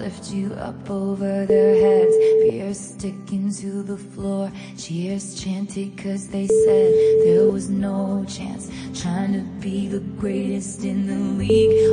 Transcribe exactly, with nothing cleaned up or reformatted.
lift you up over their heads. Fears sticking to the floor. Cheers chanted cause they said there was no chance. Trying to be the greatest in the league